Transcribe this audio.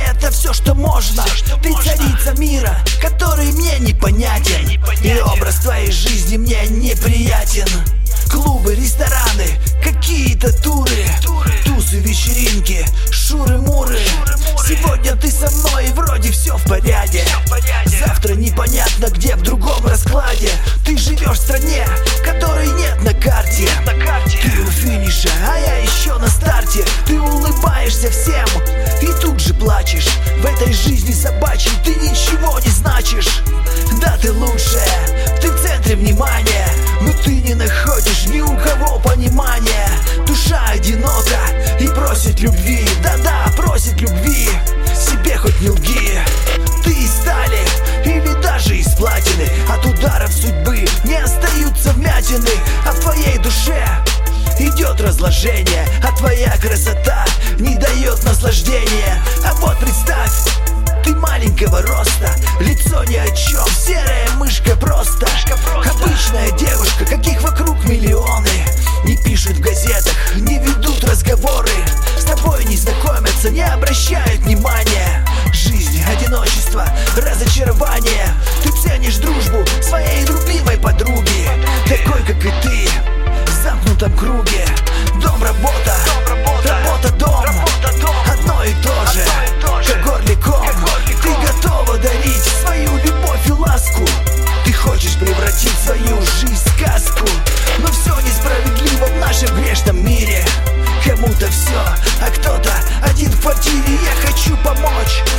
это все, что можно. Ты царица мира, который мне непонятен, и образ твоей жизни мне неприятен. Клубы, рестораны, какие-то туры, тузы, вечеринки, шуры-муры. Сегодня ты со мной и вроде все в порядке. Завтра непонятно где, в другом раскладе. Ты живешь в стране, которой нет на карте. Ты у финиша, а я еще на старте. Ты улыбаешься всем и тут же плачешь. В этой жизни собачьей ты ничего не значишь. Да, ты лучшая, ты в центре внимания, но ты не находишь ни у кого понимания. Душа одинока и просит любви. Да-да, просит любви. Себе хоть не лги. Ты из стали или даже из платины. От ударов судьбы не остаются вмятины. А в твоей душе идет разложение, а твоя красота не дает наслаждения. А вот представь, ты маленького роста, лицо ни о чем, серая мышка просто. Обычная девушка, каких вокруг миллионы. Не пишут в газетах, не ведут разговоры. С тобой не знакомятся, не обращают внимания. Жизнь, одиночество, разочарование. Ты ценишь дружбу своей любимой подруги, такой как и ты, в замкнутом круге. Дом, работа, работа, дом, одно и то же, как горликом. Ты готова дарить свою любовь и ласку. Ты хочешь превратить свою жизнь в сказку. Но все несправедливо в нашем грешном мире. Кому-то все, а кто-то один в квартире. Я хочу помочь